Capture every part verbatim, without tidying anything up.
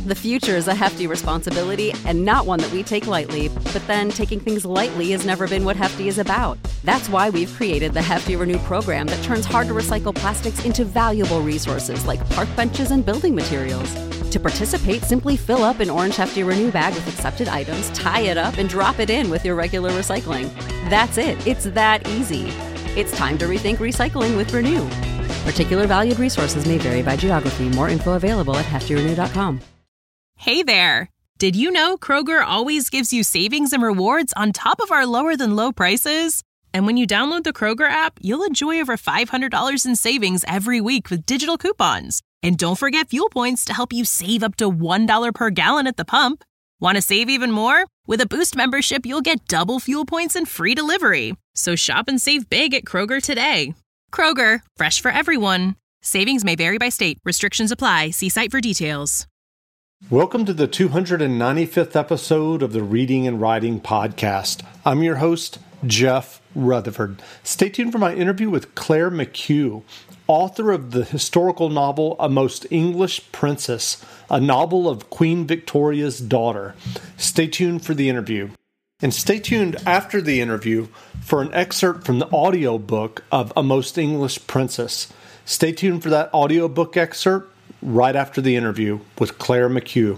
The future is a hefty responsibility and not one that we take lightly, but then taking things lightly has never been what Hefty is about. That's why we've created the Hefty Renew program that turns hard-to-recycle plastics into valuable resources like park benches and building materials. To participate, simply fill up an orange Hefty Renew bag with accepted items, tie it up, and drop it in with your regular recycling. That's it. It's that easy. It's time to rethink recycling with Renew. Particular valued resources may vary by geography. More info available at hefty renew dot com. Hey there! Did you know Kroger always gives you savings and rewards on top of our lower-than-low prices? And when you download the Kroger app, you'll enjoy over five hundred dollars in savings every week with digital coupons. And don't forget fuel points to help you save up to one dollar per gallon at the pump. Want to save even more? With a Boost membership, you'll get double fuel points and free delivery. So shop and save big at Kroger today. Kroger, fresh for everyone. Savings may vary by state. Restrictions apply. See site for details. Welcome to the two hundred ninety-fifth episode of the Reading and Writing Podcast. I'm your host, Jeff Rutherford. Stay tuned for my interview with Claire McHugh, author of the historical novel A Most English Princess, a novel of Queen Victoria's daughter. Stay tuned for the interview. And stay tuned after the interview for an excerpt from the audiobook of A Most English Princess. Stay tuned for that audiobook excerpt right after the interview with Claire McHugh.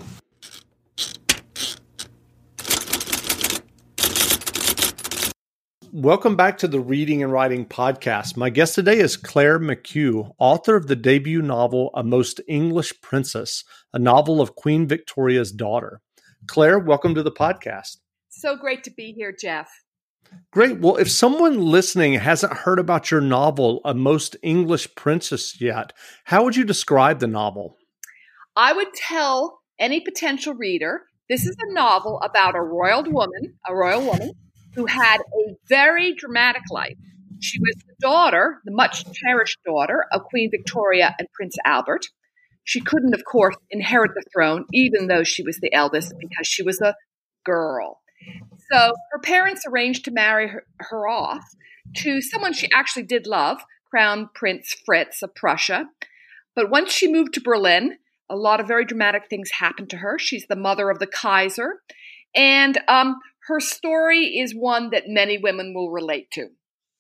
Welcome back to the Reading and Writing Podcast. My guest today is Claire McHugh, author of the debut novel A Most English Princess, a novel of Queen Victoria's daughter. Claire, welcome to the podcast. So great to be here, Jeff. Great. Well, if someone listening hasn't heard about your novel, A Most English Princess, yet, how would you describe the novel? I would tell any potential reader, this is a novel about a royal woman, a royal woman who had a very dramatic life. She was the daughter, the much cherished daughter of Queen Victoria and Prince Albert. She couldn't, of course, inherit the throne, even though she was the eldest, because she was a girl. So her parents arranged to marry her, her off to someone she actually did love, Crown Prince Fritz of Prussia. But once she moved to Berlin, a lot of very dramatic things happened to her. She's the mother of the Kaiser. And um, her story is one that many women will relate to.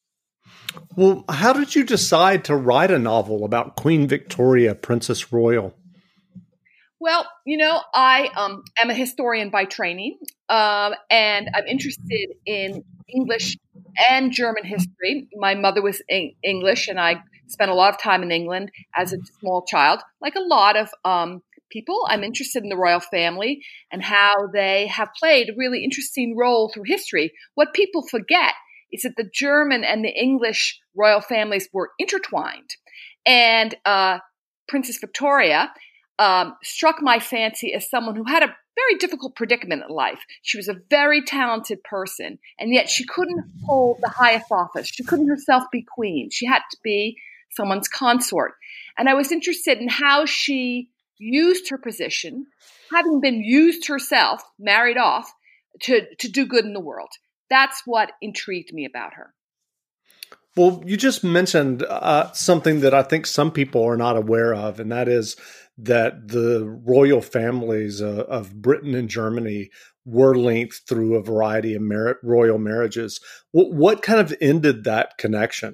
Well, how did you decide to write a novel about Queen Victoria, Princess Royal? Well, you know, I um, am a historian by training, um, and I'm interested in English and German history. My mother was en- English, and I spent a lot of time in England as a small child. Like a lot of um, people, I'm interested in the royal family and how they have played a really interesting role through history. What people forget is that the German and the English royal families were intertwined. And uh, Princess Victoria Um, struck my fancy as someone who had a very difficult predicament in life. She was a very talented person, and yet she couldn't hold the highest office. She couldn't herself be queen. She had to be someone's consort. And I was interested in how she used her position, having been used herself, married off, to, to do good in the world. That's what intrigued me about her. Well, you just mentioned uh, something that I think some people are not aware of, and that is that the royal families uh, of Britain and Germany were linked through a variety of mar- royal marriages. What, what kind of ended that connection?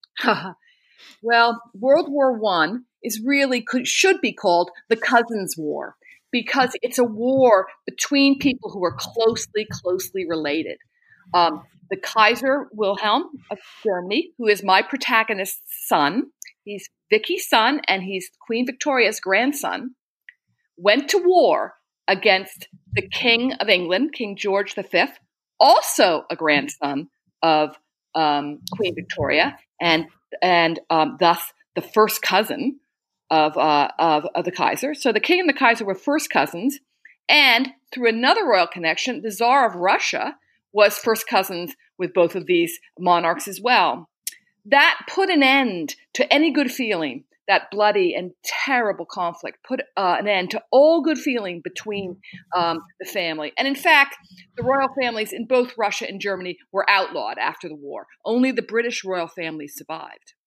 Well, World War One is really could, should be called the Cousins' War, because it's a war between people who are closely, closely related. Um, the Kaiser Wilhelm of Germany, who is my protagonist's son, he's Vicky's son, and he's Queen Victoria's grandson, went to war against the King of England, King George the Fifth, also a grandson of um, Queen Victoria, and and um, thus the first cousin of, uh, of of the Kaiser. So the King and the Kaiser were first cousins, and through another royal connection, the Tsar of Russia was first cousins with both of these monarchs as well. That put an end to any good feeling. That bloody and terrible conflict put uh, an end to all good feeling between um, the family. And in fact, the royal families in both Russia and Germany were outlawed after the war. Only the British royal family survived.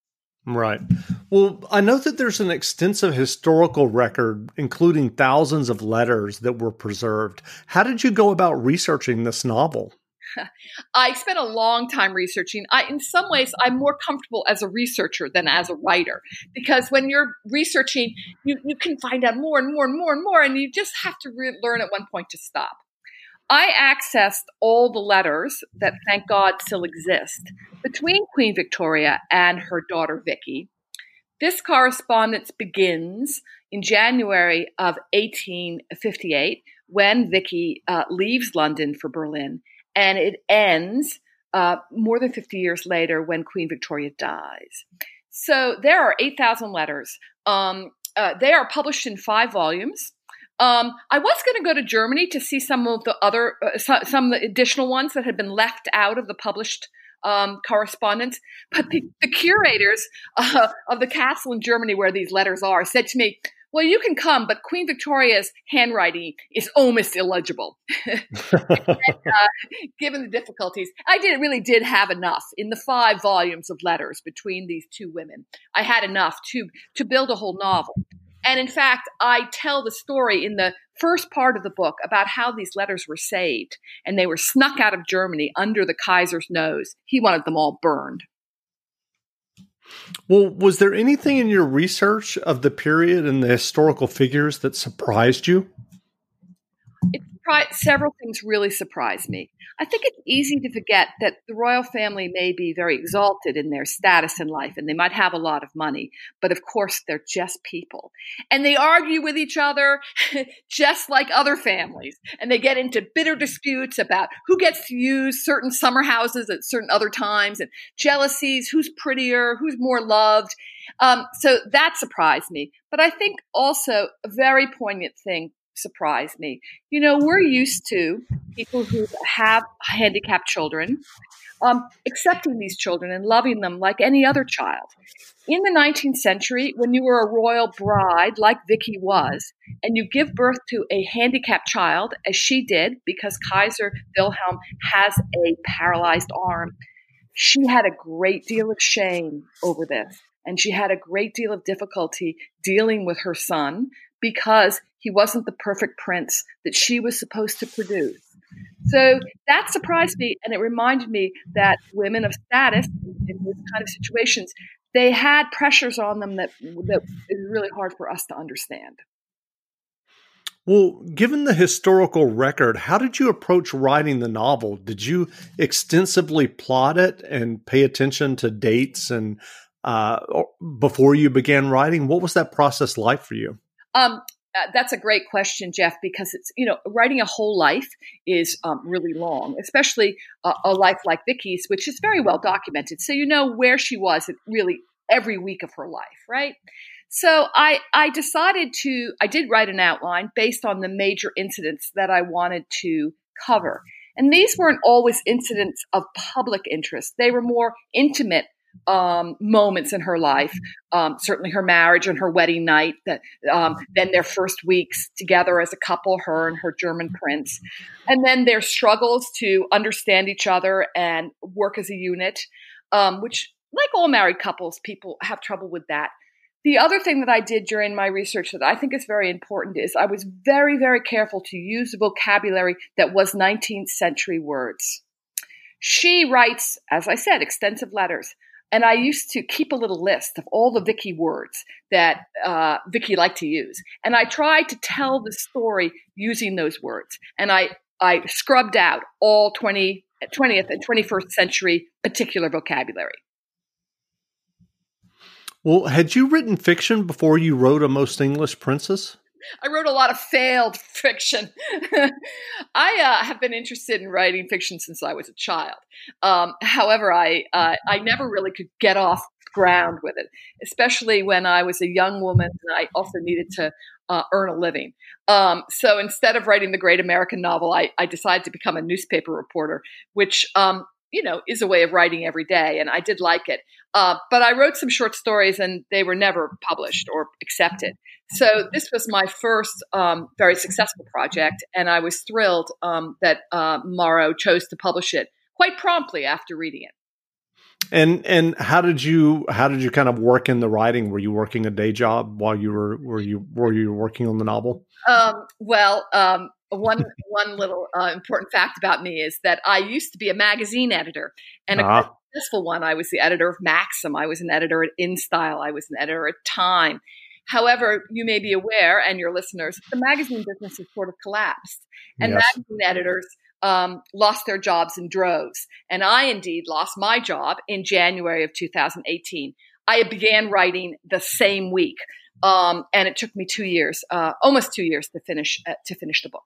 Right. Well, I know that there's an extensive historical record, including thousands of letters that were preserved. How did you go about researching this novel? I spent a long time researching. I, in some ways, I'm more comfortable as a researcher than as a writer, because when you're researching, you, you can find out more and more and more and more, and you just have to re- learn at one point to stop. I accessed all the letters that, thank God, still exist between Queen Victoria and her daughter Vicky. This correspondence begins in January of eighteen fifty-eight, when Vicky uh, leaves London for Berlin, and it ends uh, more than fifty years later when Queen Victoria dies. So there are eight thousand letters. Um, uh, they are published in five volumes. Um, I was going to go to Germany to see some of the other, uh, some, some of the additional ones that had been left out of the published um, correspondence. But the, the curators uh, of the castle in Germany where these letters are said to me, well, you can come, but Queen Victoria's handwriting is almost illegible. and, uh, given the difficulties, I did really did have enough in the five volumes of letters between these two women. I had enough to to build a whole novel. And in fact, I tell the story in the first part of the book about how these letters were saved, and they were snuck out of Germany under the Kaiser's nose. He wanted them all burned. Well, was there anything in your research of the period and the historical figures that surprised you? It, several things really surprised me. I think it's easy to forget that the royal family may be very exalted in their status in life, and they might have a lot of money, but of course they're just people. And they argue with each other just like other families, and they get into bitter disputes about who gets to use certain summer houses at certain other times, and jealousies, who's prettier, who's more loved. Um, so that surprised me. But I think also a very poignant thing surprised me. You know, we're used to people who have handicapped children, um, accepting these children and loving them like any other child. In the nineteenth century, when you were a royal bride, like Vicky was, and you give birth to a handicapped child, as she did, because Kaiser Wilhelm has a paralyzed arm, she had a great deal of shame over this. And she had a great deal of difficulty dealing with her son because he wasn't the perfect prince that she was supposed to produce. So that surprised me, and it reminded me that women of status in these kind of situations, they had pressures on them that that is really hard for us to understand. Well, given the historical record, how did you approach writing the novel? Did you extensively plot it and pay attention to dates and uh, before you began writing? What was that process like for you? Um, uh, that's a great question, Jeff, because it's, you know, writing a whole life is um, really long, especially uh, a life like Vicky's, which is very well documented. So you know where she was at really every week of her life, right? So I, I decided to, I did write an outline based on the major incidents that I wanted to cover. And these weren't always incidents of public interest. They were more intimate um, moments in her life, um, certainly her marriage and her wedding night, that, um, then their first weeks together as a couple, her and her German prince, and then their struggles to understand each other and work as a unit, um, which, like all married couples, people have trouble with that. The other thing that I did during my research that I think is very important is I was very, very careful to use the vocabulary that was nineteenth century words. She writes, as I said, extensive letters. And I used to keep a little list of all the Vicky words that uh, Vicky liked to use. And I tried to tell the story using those words. And I, I scrubbed out all twentieth and twenty-first century particular vocabulary. Well, had you written fiction before you wrote A Most English Princess? I wrote a lot of failed fiction. I uh, have been interested in writing fiction since I was a child. Um, however, I uh, I never really could get off ground with it, especially when I was a young woman and I also needed to uh, earn a living. Um, so instead of writing the great American novel, I, I decided to become a newspaper reporter, which um, you know, is a way of writing every day. And I did like it. Uh, but I wrote some short stories and they were never published or accepted. So this was my first um, very successful project. And I was thrilled um, that uh, Morrow chose to publish it quite promptly after reading it. And and how did you how did you kind of work in the writing? Were you working a day job while you were were you were you working on the novel? Um, well, um, one one little uh, important fact about me is that I used to be a magazine editor, and a Ah. quite successful one. I was the editor of Maxim. I was an editor at InStyle. I was an editor at Time. However, you may be aware, and your listeners, the magazine business has sort of collapsed, and Yes. magazine editors um, lost their jobs in droves. And I indeed lost my job in January of two thousand eighteen. I began writing the same week, um, and it took me two years, uh, almost two years, to finish uh, to finish the book.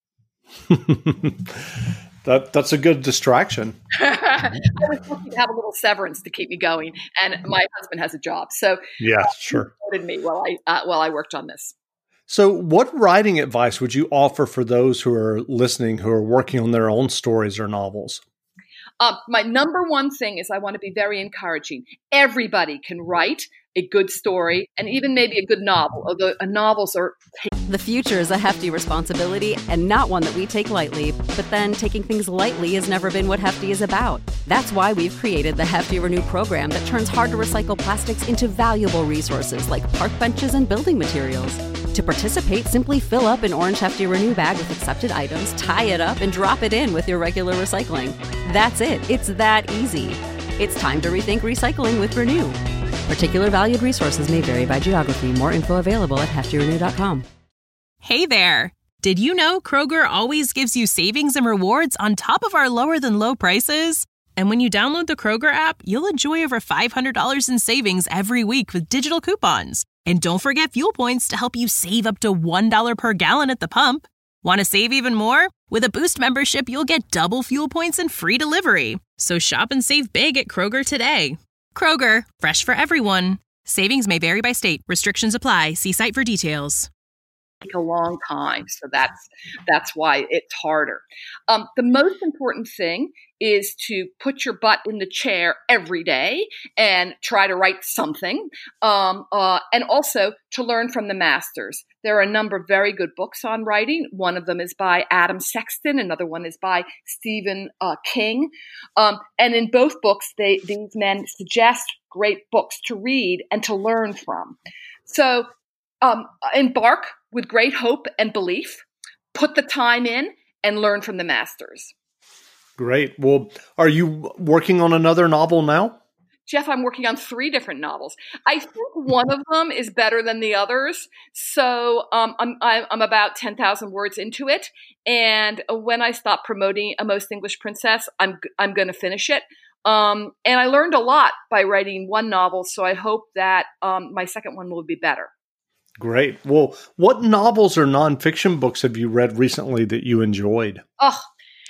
that that's a good distraction. I was lucky to have a little severance to keep me going, and my husband has a job, so Yeah, uh, sure. he supported me while I uh, while I worked on this. So, what writing advice would you offer for those who are listening who are working on their own stories or novels? Um, my number one thing is I want to be very encouraging. Everybody can write a good story and even maybe a good novel, although uh, novels are. The future is a hefty responsibility and not one that we take lightly, but then taking things lightly has never been what Hefty is about. That's why we've created the Hefty Renew program that turns hard to recycle plastics into valuable resources like park benches and building materials. To participate, simply fill up an orange Hefty Renew bag with accepted items, tie it up, and drop it in with your regular recycling. That's it. It's that easy. It's time to rethink recycling with Renew. Particular valued resources may vary by geography. More info available at hefty renew dot com. Hey there! Did you know Kroger always gives you savings and rewards on top of our lower than low prices? And when you download the Kroger app, you'll enjoy over five hundred dollars in savings every week with digital coupons. And don't forget fuel points to help you save up to one dollar per gallon at the pump. Want to save even more? With a Boost membership, you'll get double fuel points and free delivery. So shop and save big at Kroger today. Kroger, fresh for everyone. Savings may vary by state. Restrictions apply. See site for details. Take a long time, so that's that's why it's harder. Um, the most important thing is to put your butt in the chair every day and try to write something, um, uh, and also to learn from the masters. There are a number of very good books on writing. One of them is by Adam Sexton. Another one is by Stephen uh, King. Um, and in both books, they, these men suggest great books to read and to learn from. So um, embark with great hope and belief, put the time in, and learn from the masters. Great. Well, are you working on another novel now? Jeff, I'm working on three different novels. I think one of them is better than the others. So um, I'm, I'm about ten thousand words into it. And when I stop promoting A Most English Princess, I'm, I'm going to finish it. Um, and I learned a lot by writing one novel. So I hope that um, my second one will be better. Great. Well, what novels or nonfiction books have you read recently that you enjoyed? Oh,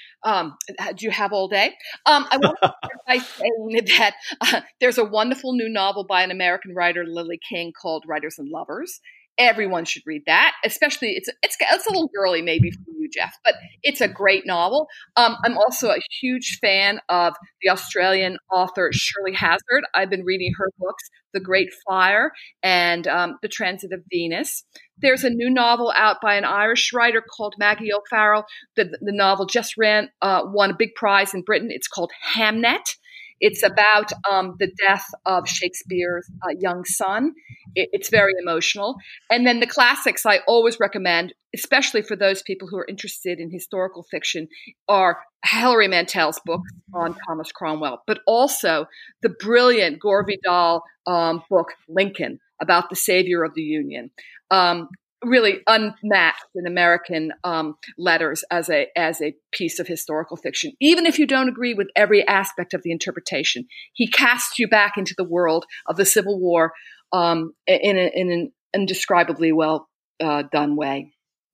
um, do you have all day? Um, I want to start by saying that uh, there's a wonderful new novel by an American writer, Lily King, called Writers and Lovers. Everyone should read that, especially it's it's it's a little girly maybe for you, Jeff, but it's a great novel. Um, I'm also a huge fan of the Australian author Shirley Hazard. I've been reading her books, The Great Fire and um, The Transit of Venus. There's a new novel out by an Irish writer called Maggie O'Farrell. The, the novel just ran uh, won a big prize in Britain. It's called Hamnet. It's about um, the death of Shakespeare's uh, young son. It, it's very emotional. And then the classics I always recommend, especially for those people who are interested in historical fiction, are Hilary Mantel's books on Thomas Cromwell, but also the brilliant Gore Vidal um, book, Lincoln, about the savior of the Union. Um, really unmatched in American um, letters as a as a piece of historical fiction. Even if you don't agree with every aspect of the interpretation, he casts you back into the world of the Civil War um, in, a, in an indescribably well uh, done way.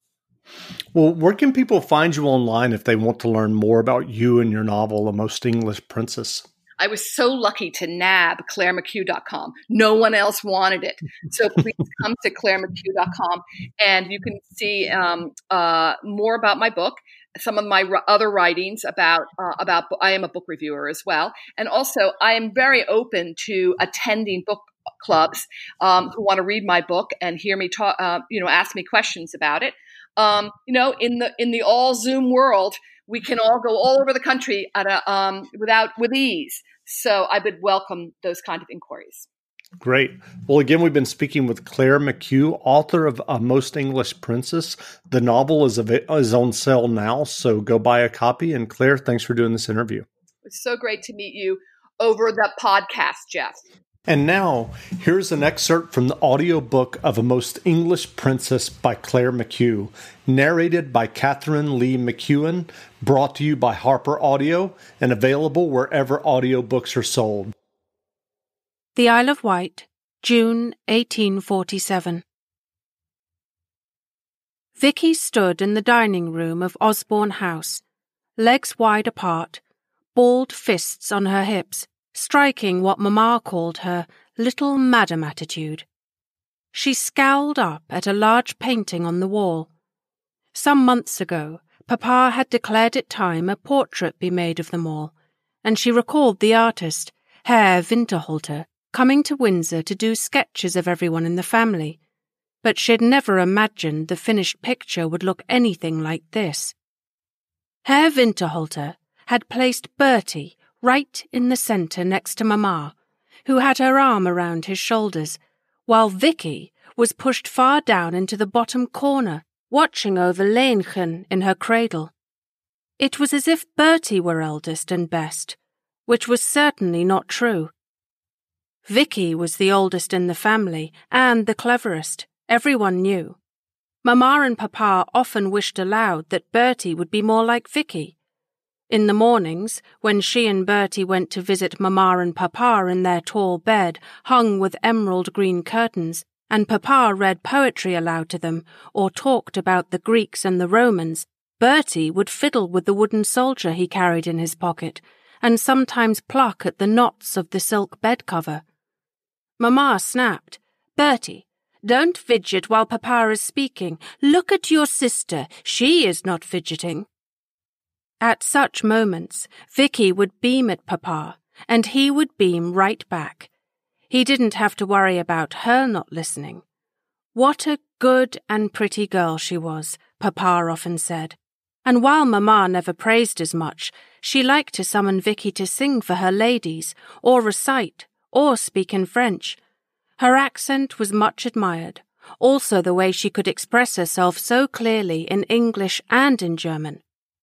Well, where can people find you online if they want to learn more about you and your novel, A Most English Princess? I was so lucky to nab claire mchugh dot com. No one else wanted it. So please come to claire mchugh dot com and you can see um, uh, more about my book, some of my r- other writings about, uh, about, I am a book reviewer as well. And also I am very open to attending book clubs um, who want to read my book and hear me talk, uh, you know, ask me questions about it. Um, you know, in the, in the all Zoom world, we can all go all over the country at a, um, without with ease. So I would welcome those kind of inquiries. Great. Well, again, we've been speaking with Claire McHugh, author of A Most English Princess. The novel is, is on sale now, so go buy a copy. And Claire, thanks for doing this interview. It's so great to meet you over the podcast, Jeff. And now, here's an excerpt from the audiobook of A Most English Princess by Claire McHugh, narrated by Catherine Lee McEwen, brought to you by Harper Audio, and available wherever audiobooks are sold. The Isle of Wight, June eighteen forty-seven. Vicky stood in the dining room of Osborne House, legs wide apart, balled fists on her hips, striking what Mamma called her little madam attitude. She scowled up at a large painting on the wall. Some months ago, Papa had declared it time a portrait be made of them all, and she recalled the artist, Herr Winterhalter, coming to Windsor to do sketches of everyone in the family, but she'd never imagined the finished picture would look anything like this. Herr Winterhalter had placed Bertie right in the centre next to Mamma, who had her arm around his shoulders, while Vicky was pushed far down into the bottom corner, watching over Lenchen in her cradle. It was as if Bertie were eldest and best, which was certainly not true. Vicky was the oldest in the family, and the cleverest, everyone knew. Mamma and Papa often wished aloud that Bertie would be more like Vicky. In the mornings, when she and Bertie went to visit Mamma and Papa in their tall bed, hung with emerald green curtains, and Papa read poetry aloud to them, or talked about the Greeks and the Romans, Bertie would fiddle with the wooden soldier he carried in his pocket, and sometimes pluck at the knots of the silk bed cover. Mamma snapped, "Bertie, don't fidget while Papa is speaking. Look at your sister. She is not fidgeting." At such moments, Vicky would beam at Papa, and he would beam right back. He didn't have to worry about her not listening. What a good and pretty girl she was, Papa often said. And while Mamma never praised as much, she liked to summon Vicky to sing for her ladies, or recite, or speak in French. Her accent was much admired, also the way she could express herself so clearly in English and in German.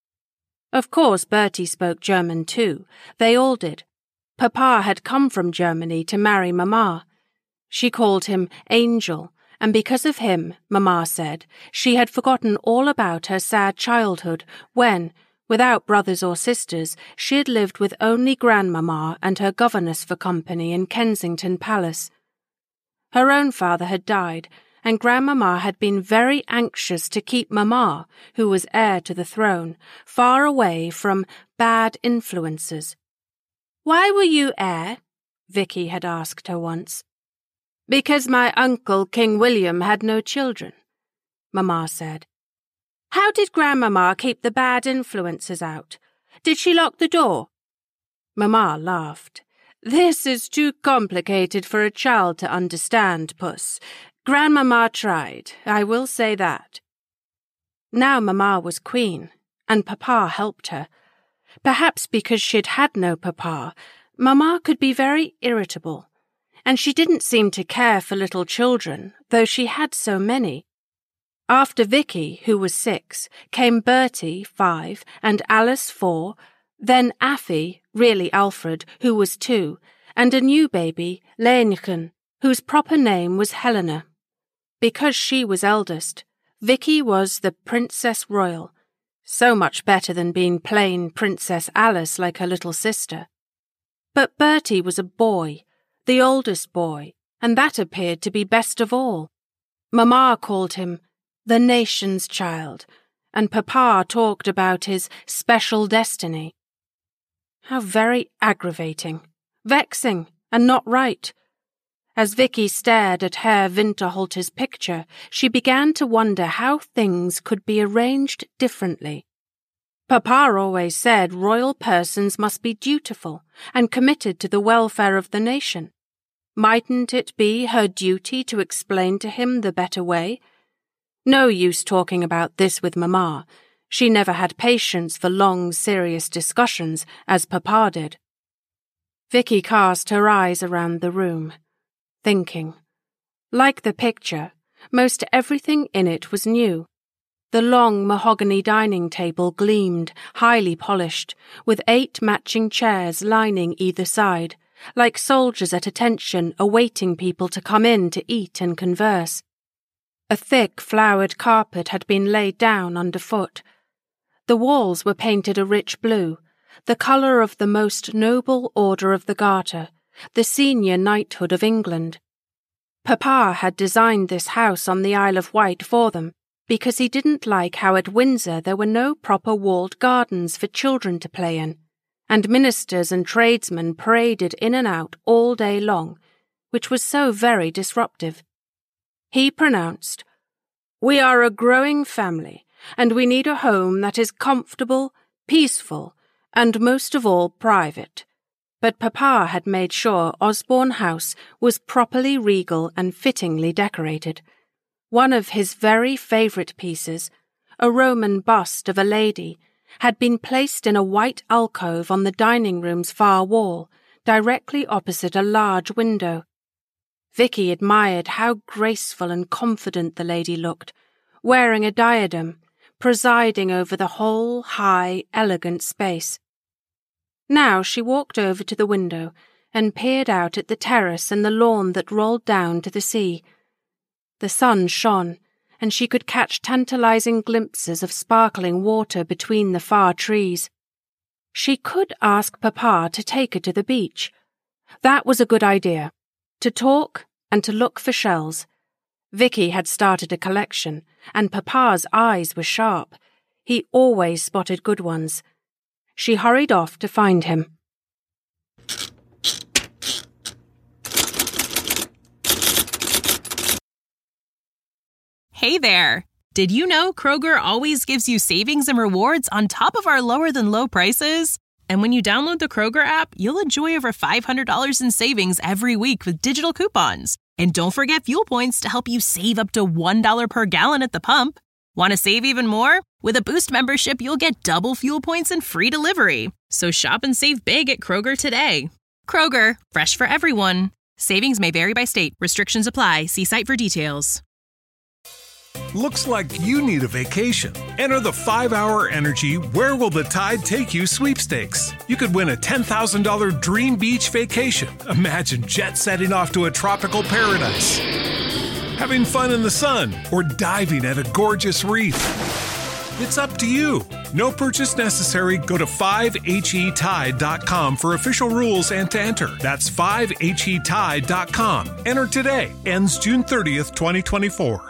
Of course, Bertie spoke German too. They all did. Papa had come from Germany to marry Mamma. She called him Angel, and because of him, Mamma said, she had forgotten all about her sad childhood when, without brothers or sisters, she had lived with only Grandmamma and her governess for company in Kensington Palace. Her own father had died, and Grandmamma had been very anxious to keep Mamma, who was heir to the throne, far away from bad influences. "Why were you heir?" Vicky had asked her once. "Because my uncle, King William, had no children," Mamma said. "How did Grandmamma keep the bad influences out? Did she lock the door?" Mamma laughed. "This is too complicated for a child to understand, Puss. Grandmamma tried, I will say that." Now Mamma was queen, and Papa helped her. Perhaps because she'd had no Papa, Mamma could be very irritable, and she didn't seem to care for little children, though she had so many. After Vicky, who was six, came Bertie, five, and Alice, four, then Affy, really Alfred, who was two, and a new baby, Lenchen, whose proper name was Helena. Because she was eldest, Vicky was the Princess Royal, so much better than being plain Princess Alice like her little sister. But Bertie was a boy, the oldest boy, and that appeared to be best of all. Mamma called him the nation's child, and Papa talked about his special destiny. How very aggravating, vexing, and not right. As Vicky stared at Herr Winterhalter's picture, she began to wonder how things could be arranged differently. Papa always said royal persons must be dutiful and committed to the welfare of the nation. Mightn't it be her duty to explain to him the better way? No use talking about this with Mamma. She never had patience for long, serious discussions, as Papa did. Vicky cast her eyes around the room, thinking. Like the picture, most everything in it was new. The long mahogany dining table gleamed, highly polished, with eight matching chairs lining either side, like soldiers at attention awaiting people to come in to eat and converse. A thick flowered carpet had been laid down underfoot. The walls were painted a rich blue, the colour of the most noble order of the Garter, the senior knighthood of England. Papa had designed this house on the Isle of Wight for them, because he didn't like how at Windsor there were no proper walled gardens for children to play in, and ministers and tradesmen paraded in and out all day long, which was so very disruptive. He pronounced, "We are a growing family, and we need a home that is comfortable, peaceful, and most of all private." But Papa had made sure Osborne House was properly regal and fittingly decorated. One of his very favourite pieces, a Roman bust of a lady, had been placed in a white alcove on the dining room's far wall, directly opposite a large window. Vicky admired how graceful and confident the lady looked, wearing a diadem, presiding over the whole high, elegant space. Now she walked over to the window and peered out at the terrace and the lawn that rolled down to the sea. The sun shone, and she could catch tantalizing glimpses of sparkling water between the far trees. She could ask Papa to take her to the beach. That was a good idea, to talk and to look for shells. Vicky had started a collection, and Papa's eyes were sharp. He always spotted good ones. She hurried off to find him. Hey there! Did you know Kroger always gives you savings and rewards on top of our lower-than-low prices? And when you download the Kroger app, you'll enjoy over five hundred dollars in savings every week with digital coupons. And don't forget fuel points to help you save up to one dollar per gallon at the pump. Want to save even more? With a Boost membership, you'll get double fuel points and free delivery. So shop and save big at Kroger today. Kroger, fresh for everyone. Savings may vary by state. Restrictions apply. See site for details. Looks like you need a vacation. Enter the five hour Energy Where Will the Tide Take You sweepstakes. You could win a ten thousand dollars dream beach vacation. Imagine jet setting off to a tropical paradise, having fun in the sun, or diving at a gorgeous reef. It's up to you. No purchase necessary. Go to five H E tide dot com for official rules and to enter. That's five H E tide dot com. Enter today. Ends June thirtieth, twenty twenty-four.